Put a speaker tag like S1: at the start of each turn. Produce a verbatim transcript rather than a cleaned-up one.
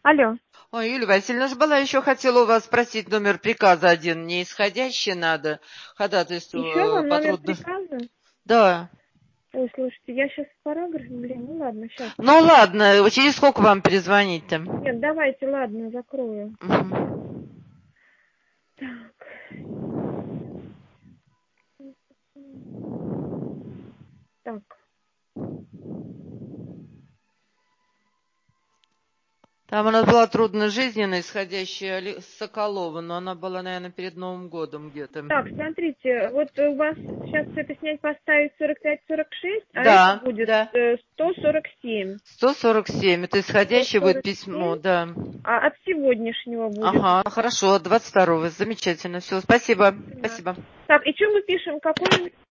S1: Алло.
S2: Ой, Юлия Васильевна, ж была еще хотела у вас спросить номер приказа один. Мне исходящий надо.
S1: Еще
S2: Ходатайство
S1: вам
S2: по
S1: номер
S2: трудно.
S1: приказа?
S2: Да.
S1: Ой, слушайте, я сейчас в параграфе, блин, ну ладно, сейчас.
S2: Ну ладно, через сколько вам перезвонить-то?
S1: Нет, давайте, ладно, закрою.
S2: Угу.
S1: Так. Так.
S2: Там у нас была трудножизненная, исходящая Али- с Соколова, но она была, наверное, перед Новым годом где-то.
S1: Так, смотрите, вот у вас сейчас это снять поставить сорок пять сорок шесть, а это
S2: Да,
S1: будет
S2: да.
S1: э, сто сорок семь.
S2: сто сорок семь. Это
S1: сто
S2: исходящее будет
S1: сорок
S2: письмо,
S1: семь,
S2: да.
S1: а от сегодняшнего будет.
S2: Ага, хорошо, двадцать второго. Замечательно. Все, спасибо.
S1: Да.
S2: Спасибо.
S1: Так, и что мы пишем? Какой